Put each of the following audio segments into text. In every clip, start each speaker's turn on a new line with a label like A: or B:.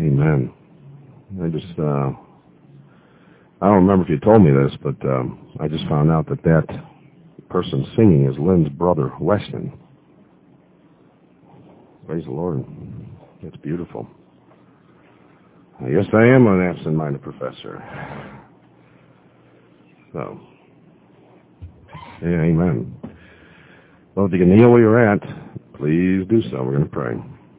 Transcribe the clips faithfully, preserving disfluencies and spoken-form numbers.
A: Amen. I just, uh, I don't remember if you told me this, but um, I just found out that that person singing is Lynn's brother, Weston. Praise the Lord. It's beautiful. Yes, I am an absent-minded professor. So, yeah, amen. Well, if you can kneel where you're at, please do so. We're going to pray.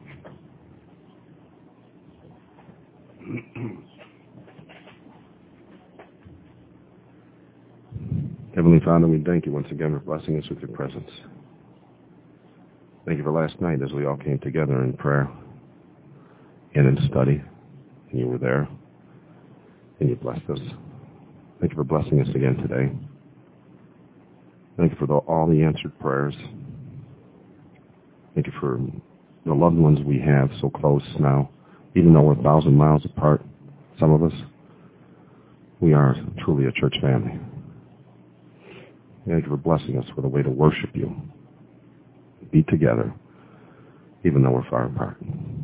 A: Heavenly Father, we thank you once again for blessing us with your presence. Thank you for last night as we all came together in prayer and in study, and you were there, and you blessed us. Thank you for blessing us again today. Thank you for the, all the answered prayers. Thank you for the loved ones we have so close now, even though we're a thousand miles apart, some of us. We are truly a church family. Thank you for blessing us with a way to worship you, be together, even though we're far apart.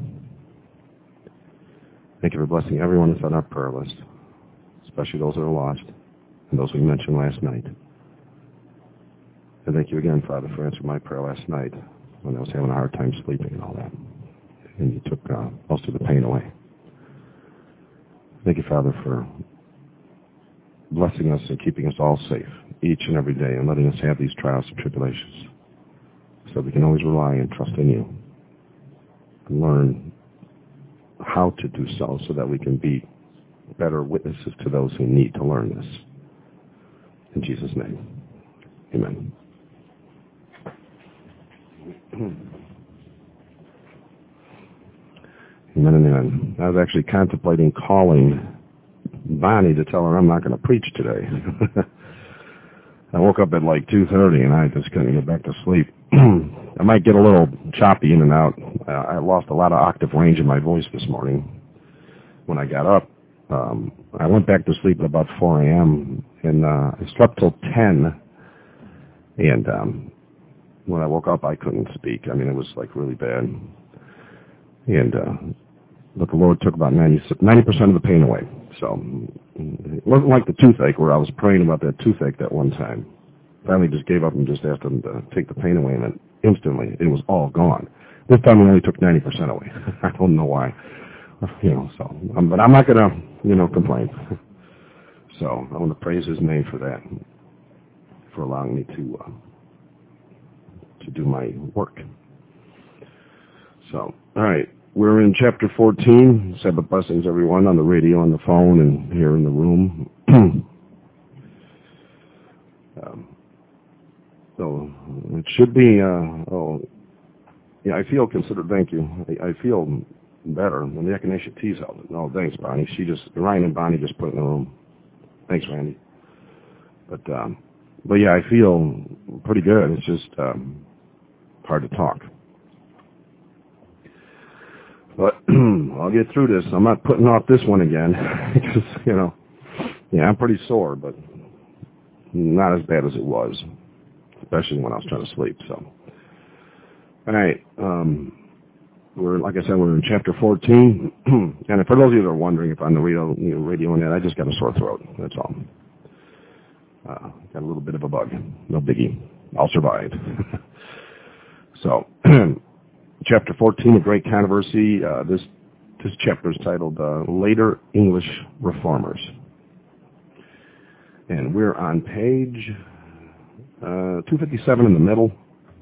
A: Thank you for blessing everyone that's on our prayer list, especially those that are lost and those we mentioned last night. And thank you again, Father, for answering my prayer last night when I was having a hard time sleeping and all that. And you took uh, most of the pain away. Thank you, Father, for blessing us and keeping us all safe each and every day and letting us have these trials and tribulations so we can always rely and trust in you and learn how to do so so that we can be better witnesses to those who need to learn this. In Jesus' name, amen. Amen and amen. I was actually contemplating calling Bonnie to tell her I'm not going to preach today. I woke up at like two thirty and I just couldn't get back to sleep. I might get a little choppy in and out. Uh, I lost a lot of octave range in my voice this morning when I got up. Um, I went back to sleep at about four a.m. and uh, I slept till ten. And um, when I woke up, I couldn't speak. I mean, it was like really bad. And uh, but the Lord took about ninety percent of the pain away. So it wasn't like the toothache where I was praying about that toothache that one time. Finally just gave up and just asked him to take the pain away, and then instantly it was all gone. This time we only took ninety percent away. I don't know why. You know, so, um, but I'm not going to, you know, complain. So I want to praise his name for that, for allowing me to, uh, to do my work. So, all right. We're in chapter fourteen. Sabbath blessings, everyone, on the radio, on the phone, and here in the room. um, so it should be, uh, oh, yeah, I feel considered, thank you. I, I feel better when the echinacea tea's held. No, thanks, Bonnie. She just, Ryan and Bonnie just put it in the room. Thanks, Randy. But, um, but yeah, I feel pretty good. It's just um, hard to talk. But I'll get through this. I'm not putting off this one again. Because, you know, yeah, I'm pretty sore, but not as bad as it was, especially when I was trying to sleep. So, all right. Um, we're like I said, we're in chapter fourteen. And for those of you that are wondering if I'm on the radio, you know, radio and that, I just got a sore throat. That's all. Uh, got a little bit of a bug. No biggie. I'll survive. So. Chapter fourteen, A Great Controversy. Uh, this this chapter is titled uh, Later English Reformers. And we're on page uh, two fifty-seven in the middle,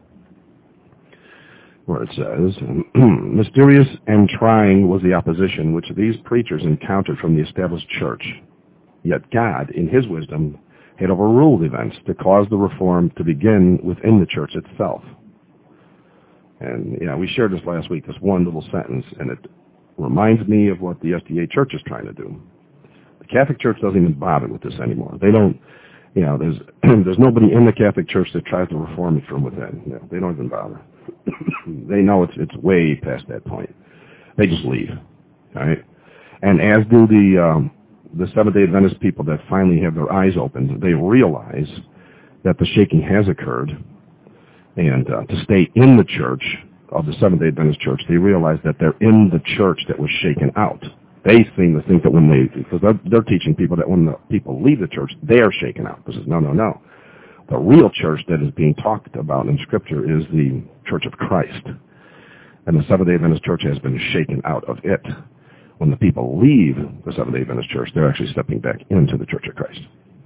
A: where it says, mysterious and trying was the opposition which these preachers encountered from the established church. Yet God, in his wisdom, had overruled events to cause the reform to begin within the church itself. And, you know, we shared this last week, this one little sentence, and it reminds me of what the S D A Church is trying to do. The Catholic Church doesn't even bother with this anymore. They don't, you know, there's there's nobody in the Catholic Church that tries to reform it from within. You know, they don't even bother. They know it's it's way past that point. They just leave, all right? And as do the um, the Seventh-day Adventist people that finally have their eyes opened, they realize that the shaking has occurred. And uh, to stay in the church of the Seventh-day Adventist Church, they realize that they're in the church that was shaken out. They seem to think that when they, because they're, they're teaching people that when the people leave the church, they're shaken out. This is no, no, no. The real church that is being talked about in Scripture is the Church of Christ. And the Seventh-day Adventist Church has been shaken out of it. When the people leave the Seventh-day Adventist Church, they're actually stepping back into the Church of Christ.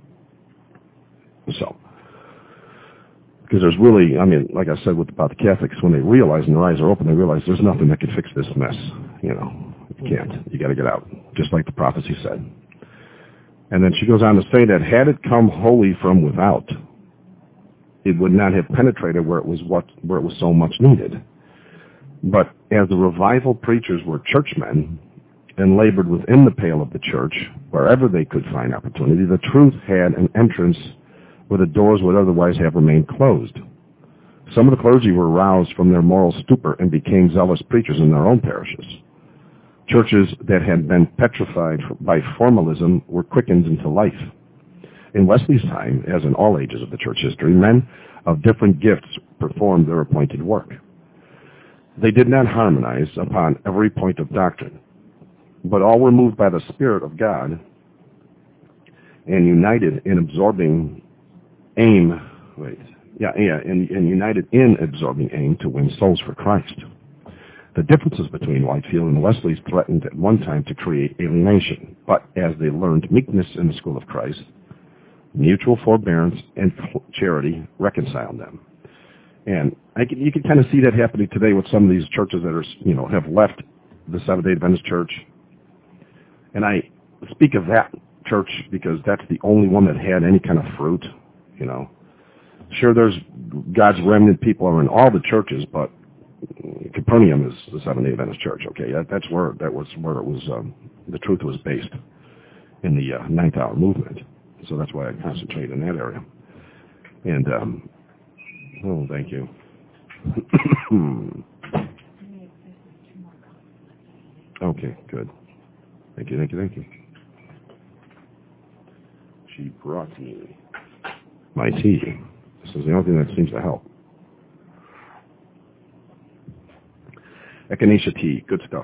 A: So, because there's really, I mean, like I said with, about the Catholics, when they realize and their eyes are open, they realize there's nothing that can fix this mess. You know, you can't. You got to get out, just like the prophecy said. And then she goes on to say that had it come wholly from without, it would not have penetrated where it was what where it was so much needed. But as the revival preachers were churchmen and labored within the pale of the church, wherever they could find opportunity, the truth had an entrance where the doors would otherwise have remained closed. Some of the clergy were roused from their moral stupor and became zealous preachers in their own parishes. Churches that had been petrified by formalism were quickened into life. In Wesley's time, as in all ages of the church history, men of different gifts performed their appointed work. They did not harmonize upon every point of doctrine, but all were moved by the Spirit of God and united in absorbing aim, wait, yeah, yeah, and, and united in absorbing aim to win souls for Christ. The differences between Whitefield and Wesley threatened at one time to create alienation, but as they learned meekness in the school of Christ, mutual forbearance and charity reconciled them. And I can, you can kind of see that happening today with some of these churches that are, you know, have left the Seventh-day Adventist Church. And I speak of that church because that's the only one that had any kind of fruit, you know. Sure, there's God's remnant people are in all the churches, but Capernaum is the Seventh-day Adventist Church. Okay, that, that's where that was where it was. Um, the truth was based in the uh, Ninth Hour movement. So that's why I concentrate in that area. And um, oh, thank you. Okay, good. Thank you, thank you, thank you. She brought me my tea. This is the only thing that seems to help. Echinacea tea, good stuff.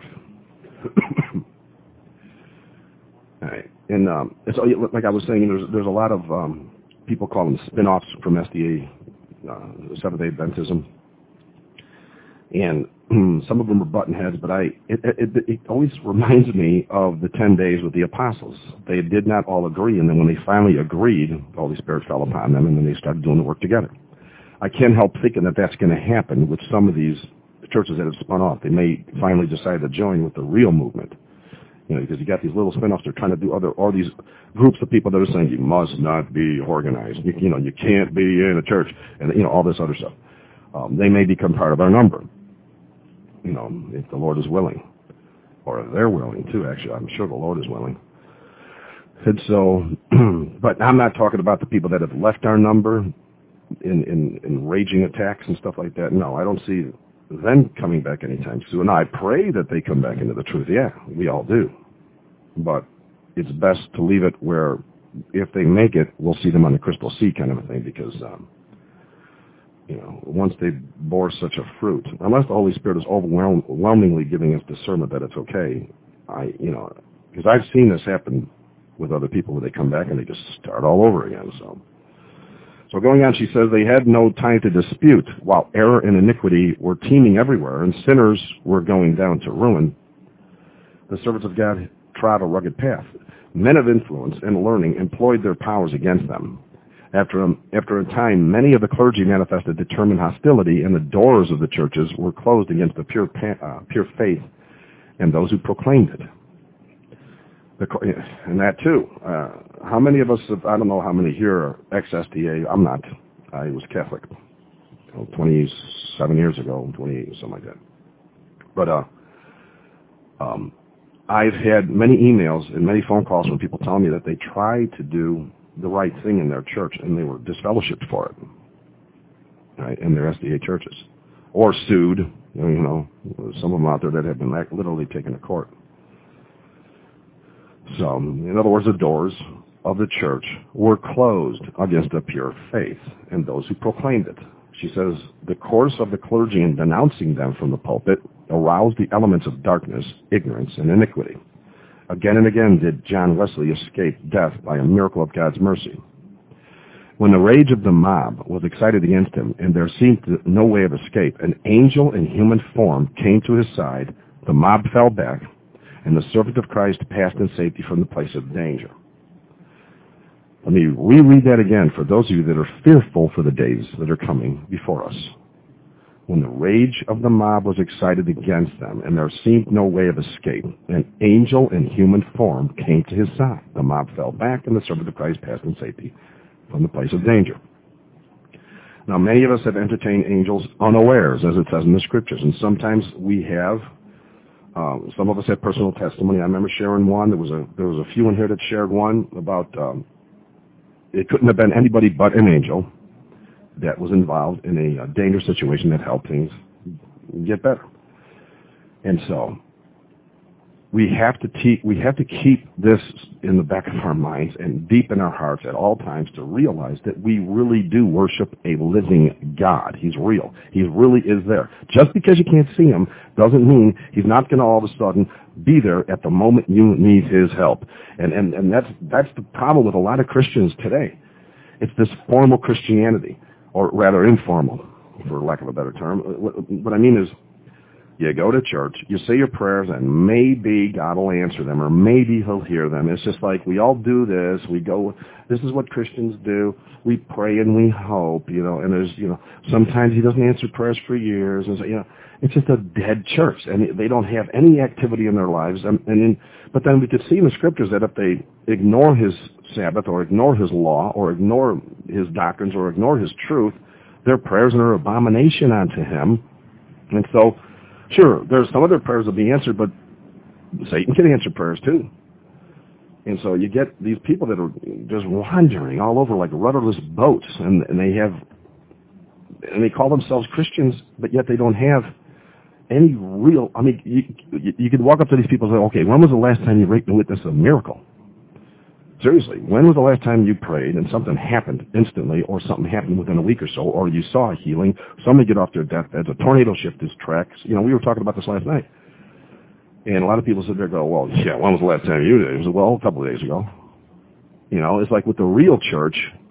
A: All right. And um, it's, like I was saying, there's there's a lot of um, people call them spin-offs from S D A, uh, Seventh-day Adventism. And some of them are button heads, but I it, it, it always reminds me of the ten days with the apostles. They did not all agree, and then when they finally agreed, the Holy Spirit fell upon them, and then they started doing the work together. I can't help thinking that that's going to happen with some of these churches that have spun off. They may finally decide to join with the real movement. You know, because you got these little spin-offs. They're trying to do other, all these groups of people that are saying you must not be organized. You, you know, you can't be in a church, and you know all this other stuff. Um, they may become part of our number. You know, if the Lord is willing, or if they're willing too. Actually, I'm sure the Lord is willing. And so, but I'm not talking about the people that have left our number in, in, in raging attacks and stuff like that. No, I don't see them coming back anytime soon. And I pray that they come back into the truth. Yeah, we all do. But it's best to leave it where if they make it, we'll see them on the crystal sea kind of a thing because, um, you know, once they bore such a fruit, unless the Holy Spirit is overwhelm- overwhelmingly giving us discernment that it's okay, I, you know, because I've seen this happen with other people where they come back and they just start all over again, so. So going on, she says, they had no time to dispute. While error and iniquity were teeming everywhere and sinners were going down to ruin, the servants of God trod a rugged path. Men of influence and learning employed their powers against them. After a, after a time, many of the clergy manifested determined hostility, and the doors of the churches were closed against the pure, uh, pure faith and those who proclaimed it. The, and that too. Uh, how many of us, have, I don't know how many here are ex-S D A. I'm not. I was Catholic you know, twenty-seven years ago, twenty-eight, something like that. But uh, um, I've had many emails and many phone calls from people telling me that they tried to do the right thing in their church and they were disfellowshipped for it, right, in their S D A churches. Or sued. You know, some of them out there that have been literally taken to court. So, in other words, the doors of the church were closed against the pure faith and those who proclaimed it. She says, the course of the clergy in denouncing them from the pulpit aroused the elements of darkness, ignorance, and iniquity. Again and again did John Wesley escape death by a miracle of God's mercy. When the rage of the mob was excited against him, and there seemed no way of escape, an angel in human form came to his side, the mob fell back, and the servant of Christ passed in safety from the place of danger. Let me reread that again for those of you that are fearful for the days that are coming before us. When the rage of the mob was excited against them, and there seemed no way of escape, an angel in human form came to his side. The mob fell back, and the servant of Christ passed in safety from the place of danger. Now, many of us have entertained angels unawares, as it says in the Scriptures, and sometimes we have. Uh, some of us have personal testimony. I remember sharing one. There was a there was a few in here that shared one about um, it couldn't have been anybody but an angel that was involved in a, a dangerous situation that helped things get better. And so we have to te- we have to keep this in the back of our minds and deep in our hearts at all times to realize that we really do worship a living God. He's real. He really is there. Just because you can't see him doesn't mean he's not going to all of a sudden be there at the moment you need his help. And, and, and that's, that's the problem with a lot of Christians today. It's this formal Christianity, or rather informal, for lack of a better term. What, what I mean is, you go to church, you say your prayers, and maybe God will answer them, or maybe he'll hear them. It's just like we all do this. We go, this is what Christians do. We pray and we hope, you know, and there's, you know, sometimes he doesn't answer prayers for years. And so, you know, it's just a dead church, and they don't have any activity in their lives. And, and in, but then we could see in the Scriptures that if they ignore his Sabbath, or ignore his law, or ignore his doctrines, or ignore his truth, their prayers are an abomination unto him. And so, sure, there's some of their prayers will be answered, but Satan can answer prayers too. And so you get these people that are just wandering all over like rudderless boats, and, and they have, and they call themselves Christians, but yet they don't have any real, I mean, you, you, you could walk up to these people and say, okay, when was the last time you witnessed a miracle? Seriously, when was the last time you prayed and something happened instantly, or something happened within a week or so, or you saw a healing, somebody get off their deathbeds, a tornado shift his tracks? You know, we were talking about this last night. And a lot of people sit there and go, well, yeah, when was the last time you did it? It was, well, a couple of days ago. You know, it's like with the real church,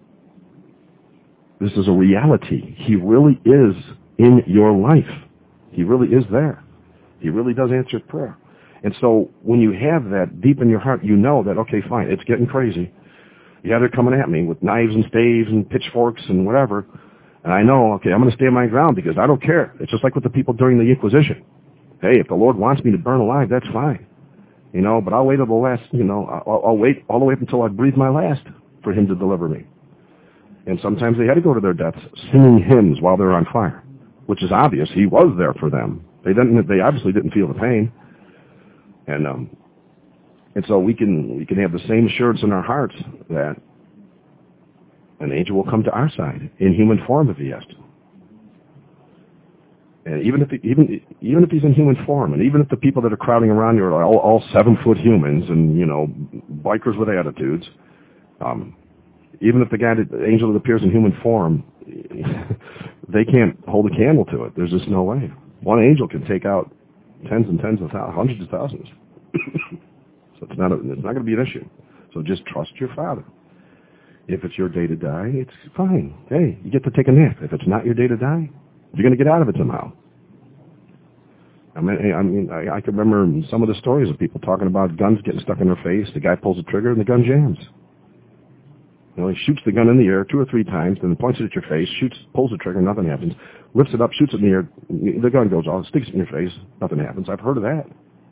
A: this is a reality. He really is in your life. He really is there. He really does answer prayer. And so when you have that deep in your heart, you know that, okay, fine, it's getting crazy. Yeah, they're coming at me with knives and staves and pitchforks and whatever. And I know, okay, I'm going to stand my ground because I don't care. It's just like with the people during the Inquisition. Hey, if the Lord wants me to burn alive, that's fine. You know, but I'll wait till the last, you know, I'll, I'll wait all the way up until I breathe my last for him to deliver me. And sometimes they had to go to their deaths singing hymns while they're on fire, which is obvious. He was there for them. They didn't, they obviously didn't feel the pain. And um, and so we can we can have the same assurance in our hearts that an angel will come to our side in human form if he has to. And even if he, even even if he's in human form, and even if the people that are crowding around you are all, all seven foot humans and you know bikers with attitudes, um, even if the guy that, the angel that appears in human form, they can't hold a candle to it. There's just no way. One angel can take out tens and tens of thousands, hundreds of thousands. So it's not a, it's not going to be an issue. So just trust your Father. If it's your day to die, it's fine. Hey, you get to take a nap. If it's not your day to die, you're going to get out of it somehow. I mean, I mean, I, I can remember some of the stories of people talking about guns getting stuck in their face. The guy pulls the trigger and the gun jams. You know, he shoots the gun in the air two or three times, then points it at your face, shoots, pulls the trigger, nothing happens. Lifts it up, shoots it in the air, the gun goes off, sticks it in your face, nothing happens. I've heard of that.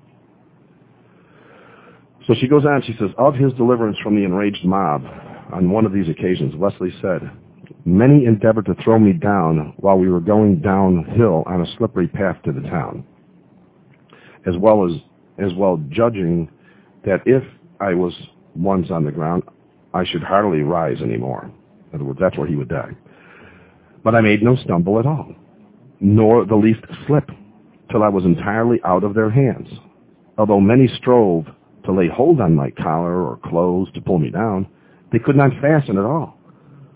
A: So she goes on, she says, of his deliverance from the enraged mob, on one of these occasions, Wesley said, many endeavored to throw me down while we were going downhill on a slippery path to the town, as well as, as well judging that if I was once on the ground, I should hardly rise anymore. In other words, that's where he would die. But I made no stumble at all, nor the least slip, till I was entirely out of their hands. Although many strove to lay hold on my collar or clothes to pull me down, they could not fasten at all.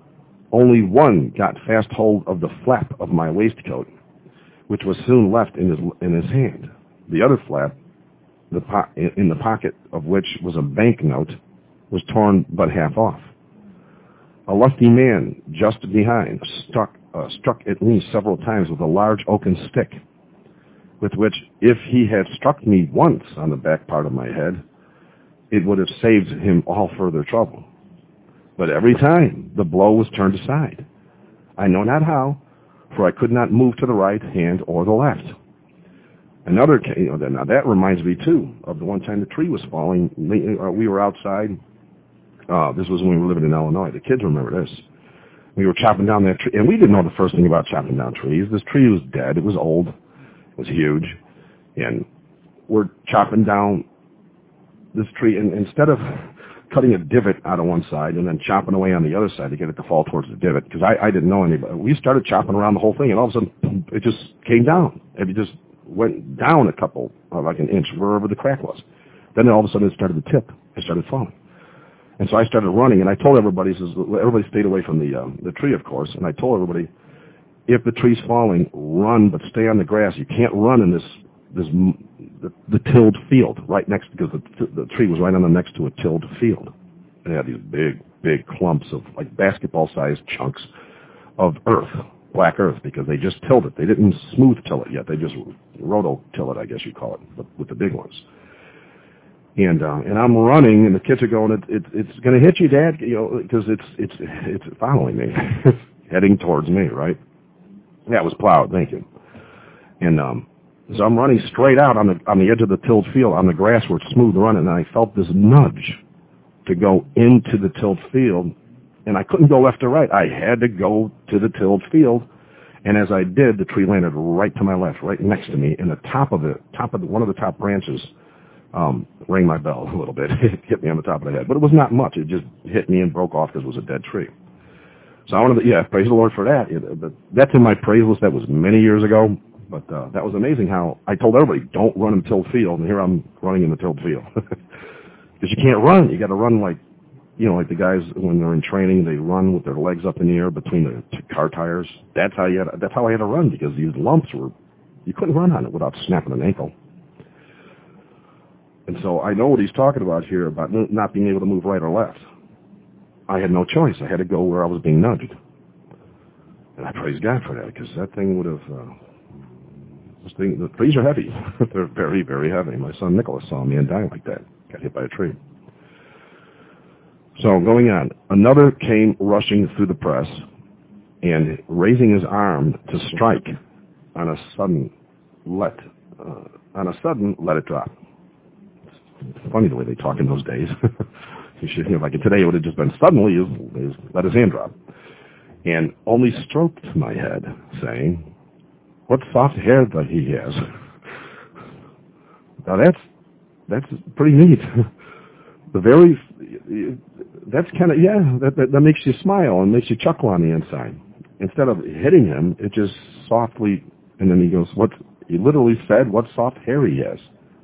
A: Only one got fast hold of the flap of my waistcoat, which was soon left in his in his hand. The other flap, the po- in the pocket of which was a banknote, was torn but half off. A lusty man just behind struck uh, struck at me several times with a large oaken stick, with which, if he had struck me once on the back part of my head, it would have saved him all further trouble. But every time the blow was turned aside. I know not how, for I could not move to the right hand or the left. Another, you know, now that reminds me too of the one time the tree was falling. We were outside. Uh, this was when we were living in Illinois. The kids remember this. We were chopping down that tree, and we didn't know the first thing about chopping down trees. This tree was dead. It was old. It was huge. And we're chopping down this tree, and instead of cutting a divot out of one side and then chopping away on the other side to get it to fall towards the divot, because I, I didn't know anybody. We started chopping around the whole thing, and all of a sudden, it just came down. It just went down a couple, uh, like an inch, wherever the crack was. Then all of a sudden, it started to tip. It started falling. And so I started running, and I told everybody, says, everybody stayed away from the uh, the tree, of course, and I told everybody, if the tree's falling, run, but stay on the grass. You can't run in this this the, the tilled field right next, because the, the tree was right on the next to a tilled field. And it had these big, big clumps of like basketball-sized chunks of earth, black earth, because they just tilled it. They didn't smooth till it yet. They just roto-till it, I guess you'd call it, but with the big ones. And uh, and I'm running, and the kids are going, it, it, it's going to hit you, Dad, you know, because it's it's it's following me, heading towards me, right? Yeah, it was plowed, thank you. And um, so I'm running straight out on the on the edge of the tilled field, on the grass where it's smooth running, and I felt this nudge to go into the tilled field, and I couldn't go left or right. I had to go to the tilled field, and as I did, the tree landed right to my left, right next to me, and the top of it, top of the, one of the top branches, um, rang my bell a little bit. It hit me on the top of the head, but it was not much. It just hit me and broke off because it was a dead tree. So I wanted to, yeah, praise the Lord for that. But that's in my praise list. That was many years ago. But uh, that was amazing how I told everybody, don't run in tilled field, and here I'm running in the tilled field. Because you can't run. You got to run like, you know, like the guys when they're in training, they run with their legs up in the air between the t- car tires. That's how you had. That's how I had to run, because these lumps were, you couldn't run on it without snapping an ankle. And so I know what he's talking about here about not being able to move right or left. I had no choice. I had to go where I was being nudged. And I praise God for that, because that thing would have, uh, this thing, the trees are heavy. They're very, very heavy. My son Nicholas saw me and died like that. Got hit by a tree. So going on, another came rushing through the press and raising his arm to strike on a sudden let, uh, on a sudden let it drop. It's funny the way they talk in those days. You should, you know, like today it would have just been suddenly he let his hand drop, and only stroked my head, saying, "What soft hair that he has." Now that's that's pretty neat. The very that's kind of yeah that, that that makes you smile and makes you chuckle on the inside. Instead of hitting him, it just softly, and then he goes, "What?" He literally said, "What soft hair he has."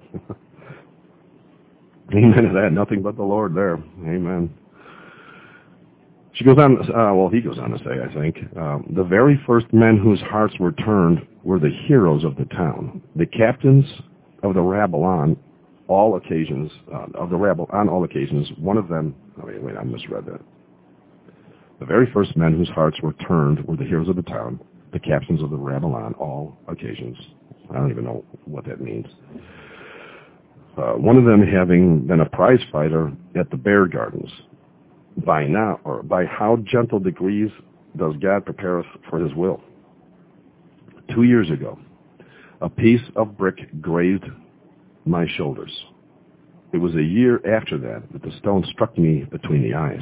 A: Amen to that. Nothing but the Lord there. Amen. She goes on, uh, well, he goes on to say, I think, um, the very first men whose hearts were turned were the heroes of the town, the captains of the rabble on all occasions, uh, of the rabble on all occasions. One of them, oh, wait, wait, I misread that. The very first men whose hearts were turned were the heroes of the town, the captains of the rabble on all occasions. I don't even know what that means. Uh, one of them having been a prize fighter at the Bear Gardens. By now, or by how gentle degrees does God prepare us for his will? Two years ago, a piece of brick grazed my shoulders. It was a year after that that the stone struck me between the eyes.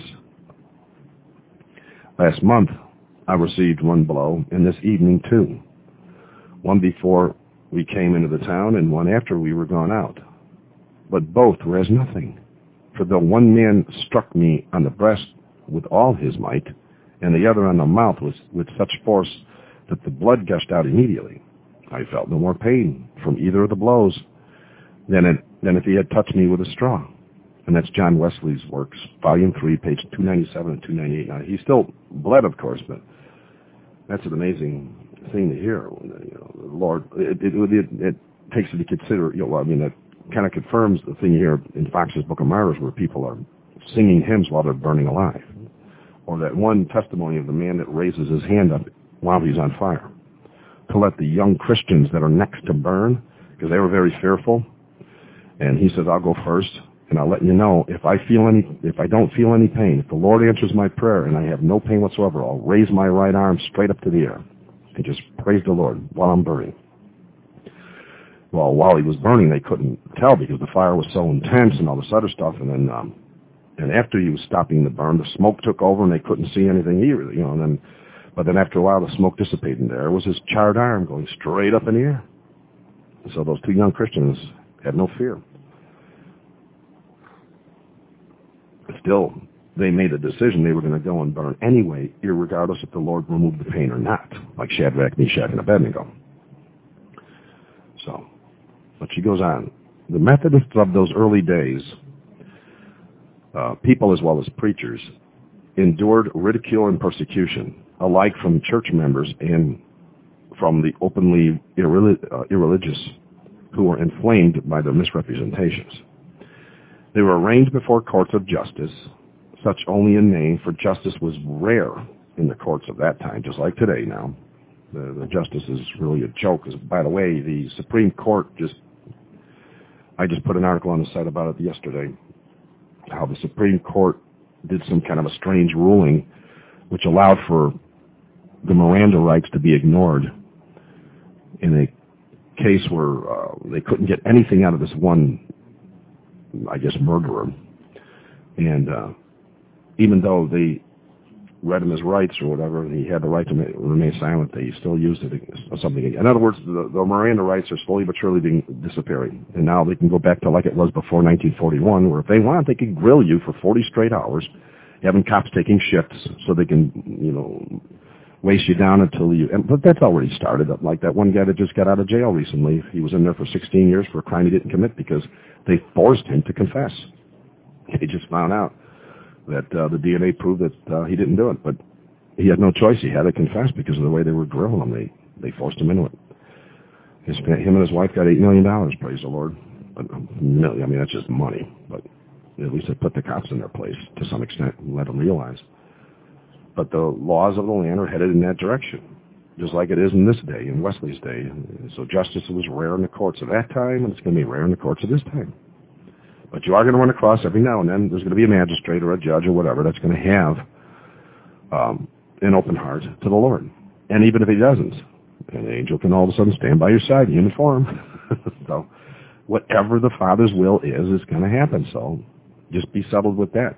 A: Last month, I received one blow, and this evening too. One before we came into the town, and one after we were gone out. But both were as nothing. For though one man struck me on the breast with all his might, and the other on the mouth was with such force that the blood gushed out immediately, I felt no more pain from either of the blows than, it, than if he had touched me with a straw. And that's John Wesley's works, Volume three, page two ninety-seven and two ninety-eight. Now, he still bled, of course, but that's an amazing thing to hear. You know, the Lord, it, it, it, it takes into consider, you know, I mean, that kind of confirms the thing here in Fox's Book of Martyrs where people are singing hymns while they're burning alive. Or that one testimony of the man that raises his hand up while he's on fire to let the young Christians that are next to burn, because they were very fearful. And he says, I'll go first, and I'll let you know if I feel any, if I don't feel any pain, if the Lord answers my prayer and I have no pain whatsoever, I'll raise my right arm straight up to the air and just praise the Lord while I'm burning. Well, while he was burning, they couldn't tell because the fire was so intense and all this other stuff. And then, um, and after he was stopping the burn, the smoke took over and they couldn't see anything either, you know. And then, but then after a while, the smoke dissipated, and there was his charred arm going straight up in the air. So those two young Christians had no fear. Still, they made a decision they were going to go and burn anyway, irregardless if the Lord removed the pain or not, like Shadrach, Meshach, and Abednego. So, but she goes on. The Methodists of those early days, uh, people as well as preachers, endured ridicule and persecution, alike from church members and from the openly irreli- uh, irreligious who were inflamed by their misrepresentations. They were arraigned before courts of justice, such only in name, for justice was rare in the courts of that time, just like today now. The, the justice is really a joke. By the way, the Supreme Court just, I just put an article on the site about it yesterday, how the Supreme Court did some kind of a strange ruling which allowed for the Miranda rights to be ignored in a case where uh, they couldn't get anything out of this one, I guess, murderer. And uh, even though they read him his rights or whatever, and he had the right to ma- remain silent, they still used it as something. In other words, the, the Miranda rights are slowly but surely being disappearing. And now they can go back to like it was before nineteen forty-one, where if they want, they can grill you for forty straight hours, having cops taking shifts so they can, you know, waste you down until you, and, but that's already started. Like that one guy that just got out of jail recently, he was in there for sixteen years for a crime he didn't commit because they forced him to confess. They just found out that uh, the D N A proved that uh, he didn't do it, but he had no choice. He had to confess because of the way they were grilling him. They they forced him into it. His, him and his wife got eight million dollars. Praise the Lord. But million, I mean, that's just money. But at least they put the cops in their place to some extent and let them realize. But the laws of the land are headed in that direction, just like it is in this day, in Wesley's day. So justice was rare in the courts of that time, and it's going to be rare in the courts of this time. But you are going to run across every now and then, there's going to be a magistrate or a judge or whatever that's going to have um, an open heart to the Lord. And even if he doesn't, an angel can all of a sudden stand by your side in human form. So whatever the Father's will is, is going to happen. So just be settled with that.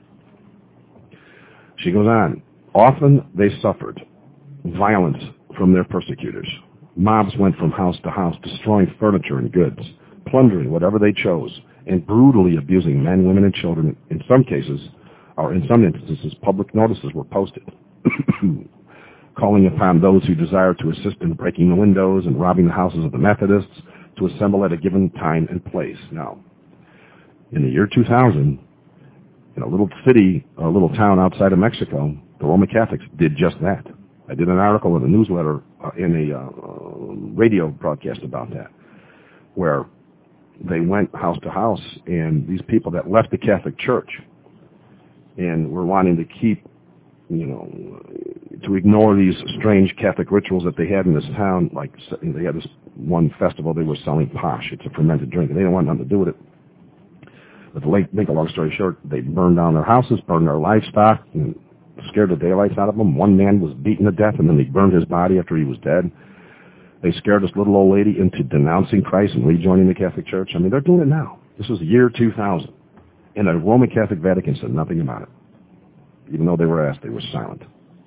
A: She goes on. Often they suffered violence from their persecutors. Mobs went from house to house, destroying furniture and goods, plundering whatever they chose, and brutally abusing men, women, and children. In some cases, or in some instances, public notices were posted, calling upon those who desired to assist in breaking the windows and robbing the houses of the Methodists to assemble at a given time and place. Now, in the year two thousand, in a little city, a little town outside of Mexico, the Roman Catholics did just that. I did an article in a newsletter, uh, in a uh, radio broadcast about that, where they went house to house, and these people that left the Catholic Church and were wanting to keep, you know, to ignore these strange Catholic rituals that they had in this town, like they had this one festival, they were selling posh. It's a fermented drink, and they didn't want nothing to do with it. But to make a long story short, they burned down their houses, burned their livestock, and scared the daylights out of them. One man was beaten to death, and then they burned his body after he was dead. They scared this little old lady into denouncing Christ and rejoining the Catholic Church. I mean, they're doing it now. This was the year two thousand. And the Roman Catholic Vatican said nothing about it. Even though they were asked, they were silent.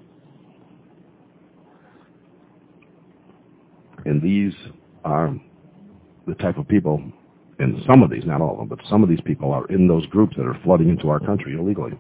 A: And these are the type of people, and some of these, not all of them, but some of these people are in those groups that are flooding into our country illegally.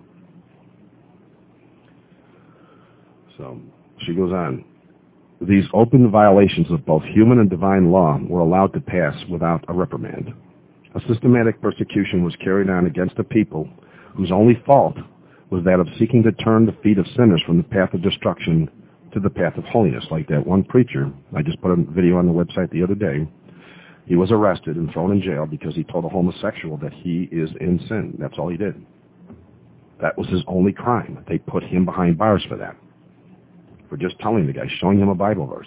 A: So she goes on. These open violations of both human and divine law were allowed to pass without a reprimand. A systematic persecution was carried on against a people whose only fault was that of seeking to turn the feet of sinners from the path of destruction to the path of holiness, like that one preacher. I just put a video on the website the other day. He was arrested and thrown in jail because he told a homosexual that he is in sin. That's all he did. That was his only crime. They put him behind bars for that, for just telling the guy, showing him a Bible verse.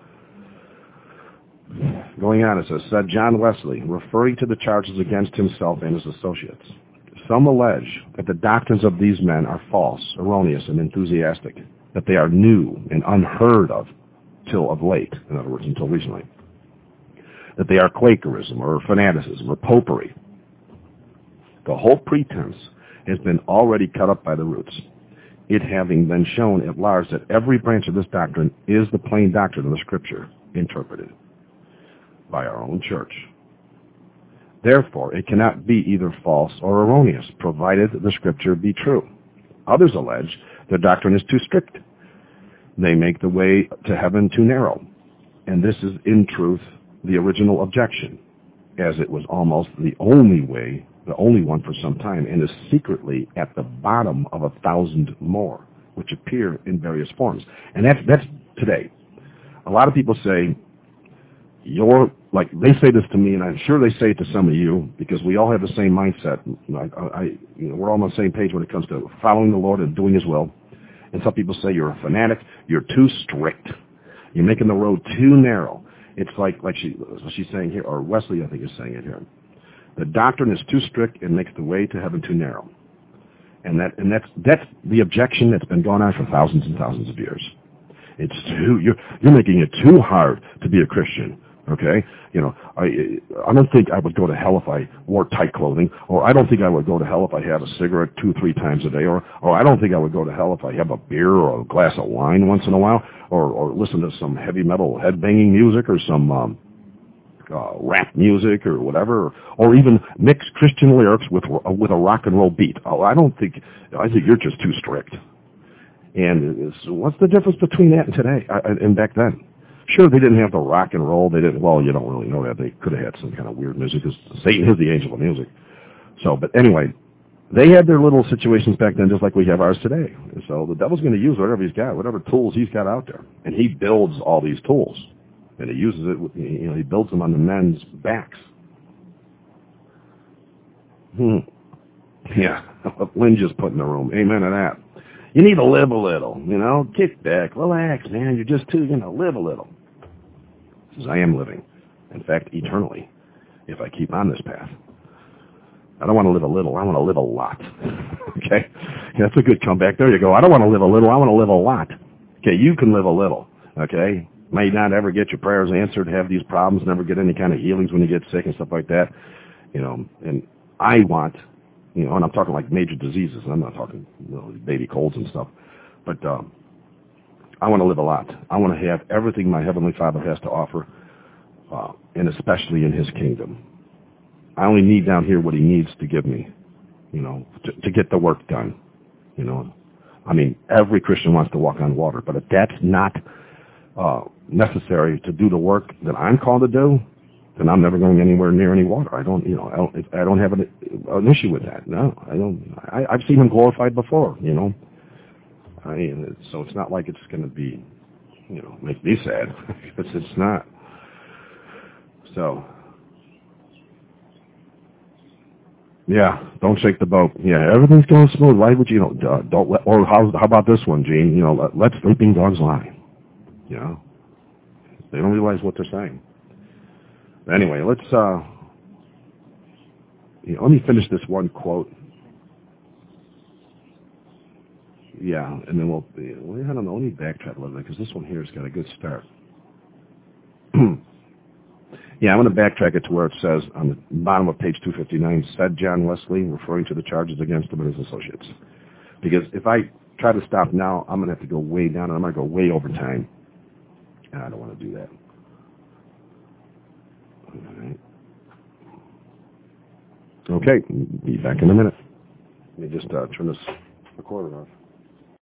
A: Going on, it says, said John Wesley, referring to the charges against himself and his associates. Some allege that the doctrines of these men are false, erroneous, and enthusiastic, that they are new and unheard of till of late, in other words, until recently, that they are Quakerism or fanaticism or popery. The whole pretense has been already cut up by the roots, it having been shown at large that every branch of this doctrine is the plain doctrine of the Scripture, interpreted by our own church. Therefore, it cannot be either false or erroneous, provided the Scripture be true. Others allege their doctrine is too strict. They make the way to heaven too narrow. And this is, in truth, the original objection, as it was almost the only way, the only one for some time, and is secretly at the bottom of a thousand more, which appear in various forms. And that's, that's today. A lot of people say, you're, like, they say this to me, and I'm sure they say it to some of you, because we all have the same mindset. I, I, you know, we're all on the same page when it comes to following the Lord and doing His will. And some people say you're a fanatic, you're too strict, you're making the road too narrow. It's like, like she, she's saying here, or Wesley, I think, is saying it here. The doctrine is too strict and makes the way to heaven too narrow. And that, and that's, that's the objection that's been going on for thousands and thousands of years. It's too, you're, you're making it too hard to be a Christian. Okay? You know, I, I don't think I would go to hell if I wore tight clothing, or I don't think I would go to hell if I had a cigarette two, three times a day, or, or I don't think I would go to hell if I have a beer or a glass of wine once in a while, or, or listen to some heavy metal headbanging music or some, um, uh, rap music or whatever, or, or even mix Christian lyrics with, with a rock and roll beat. Oh, I don't think, I think you're just too strict. And it's, what's the difference between that and today, uh, and back then? Sure, they didn't have the rock and roll. They didn't. Well, you don't really know that. They could have had some kind of weird music, because Satan is the angel of music. So, but anyway, they had their little situations back then, just like we have ours today. And so the devil's going to use whatever he's got, whatever tools he's got out there, and he builds all these tools, and he uses it. You know, he builds them on the men's backs. Hmm. Yeah, Lynn just put in the room. Amen to that. You need to live a little, you know. Kick back, relax, man. You're just too, you know, live a little. Says, I am living, in fact, eternally, if I keep on this path. I don't want to live a little. I want to live a lot. Okay? That's a good comeback. There you go. I don't want to live a little. I want to live a lot. Okay, you can live a little. Okay? May not ever get your prayers answered, have these problems, never get any kind of healings when you get sick and stuff like that. You know, and I want, you know, and I'm talking like major diseases. I'm not talking, you know, baby colds and stuff. But, um, I want to live a lot. I want to have everything my Heavenly Father has to offer, uh, and especially in His kingdom. I only need down here what He needs to give me, you know, to, to get the work done. You know, I mean, every Christian wants to walk on water, but if that's not uh, necessary to do the work that I'm called to do, then I'm never going anywhere near any water. I don't, you know, I don't, I don't have an, an issue with that. No, I don't. I, I've seen Him glorified before, you know. I mean, so it's not like it's going to be, you know, make me sad. it's, it's not. So, yeah, don't shake the boat. Yeah, everything's going smooth. Why would you, you know, uh, don't let, or how, how about this one, Gene? You know, let, let sleeping dogs lie. You know, they don't realize what they're saying. Anyway, let's, uh, you know, let me finish this one quote. Yeah, and then we'll, well, I don't know, let me backtrack a little bit, because this one here has got a good start. Yeah, I'm going to backtrack it to where it says on the bottom of page two fifty-nine, said John Wesley, referring to the charges against him and his associates. Because if I try to stop now, I'm going to have to go way down, and I'm going to go way over time. And I don't want to do that. All right. Okay, be back in a minute. Let me just uh, turn this recorder off.